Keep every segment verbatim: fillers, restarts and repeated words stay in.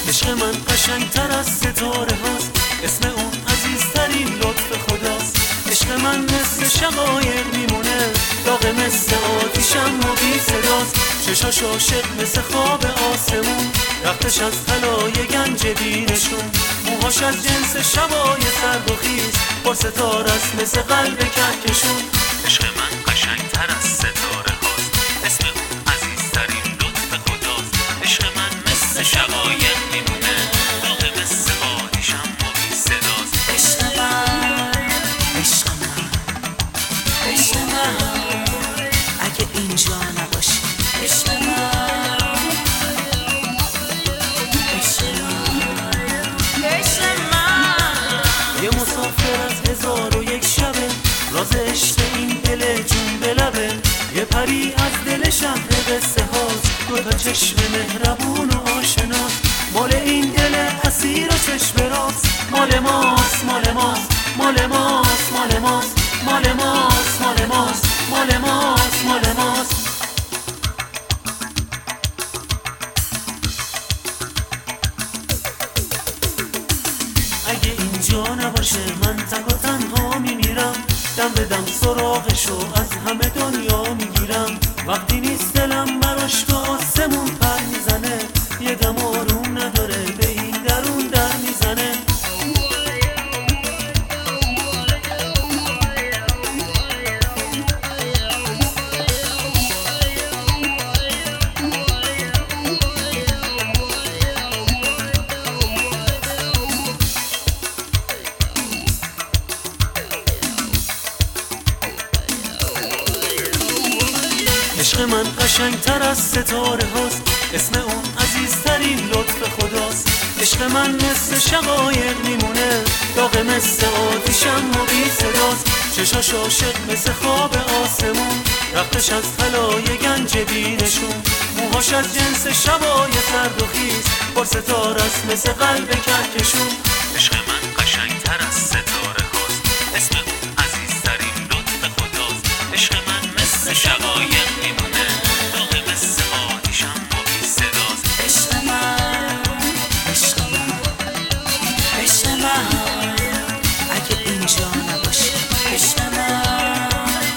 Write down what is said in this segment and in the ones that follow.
عشق من قشنگتر از ستاره هاست، اسم اون عزیزترین لطف خداست. عشق من مثل شقایق میمونه، داغ مثل آتیشم و بی صداست. چشاش عاشق مثل خواب آسمون، رختش از طلای گنج بینشون. موهاش از جنس شبای سرد و خیز، پر ستاره است مثل قلب کهکشون. عشق من قشنگتر از ستاره هاست، اسم اون عزیزترین لطف خداست. عشق من مثل شقایق میمونه، داغ مثل آتیشم و بی صداست. عشق من، عشق من، عشق من، اگه اینجا نباشی. عشق من، عشق من، عشق من. یه مسافر از هزار و یک شبه، راز عشق این دل جون به لبه. یه پری از دل شهر قصه هاست، دوتا چشم مهربون و آشناست. مال این دل اسیر و چشم راست، مال ماست مال ماست مال ماست مال ماست مال ماست مال ماست مال ماست مال ماست. اگه اینجا نباشه من تک و تنها میمیرم، دم به دم سراغشو از همه دنیا میگیرم. وقتی نیست دلم براش تو آسمون پر میزنه، یه دم آروم نداره به این درون در میزنه. عشق من قشنگتر از ستاره هاست، اسم اون عزیزترین لطف خداست. عشق من مثل شقایق میمونه، داغ مثل آتیشم و بی صداست. چشاش عاشق مثل خواب آسمون، رختش از طلای گنج بینشون. موهاش از جنس شبای سرد و خیز، پر ستاره است مثل قلب کهکشون. عشق من قشنگتر از ستاره هاست، اسم اون عزیزترین لطف خداست. عشق من مثل شقایق میمونه، داغ مثل آتیشم و بی صداست. عشق من، عشق من، عشق من، اگه اینجا نباشی. عشق من،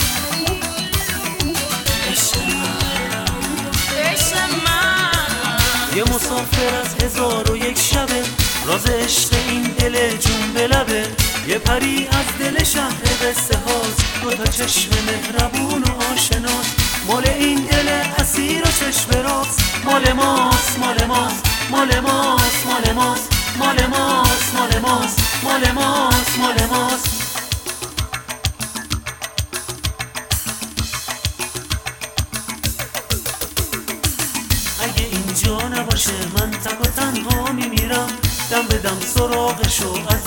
عشق من، عشق من. یه مسافر از هزار و یک شبه، راز عشق این دل جون به لبه. یه پری از دل شهر قصه هاست، دوتا چشم مهربون و آشناست. مال این دل اسیر و چشم راست، مال ماست مال ماست مال ماست مال ماست مال ماست مال ماست مال ماست مال ماست. اگه اینجا نباشه من تک و تنها میمیرم، دم به دم سراغشو از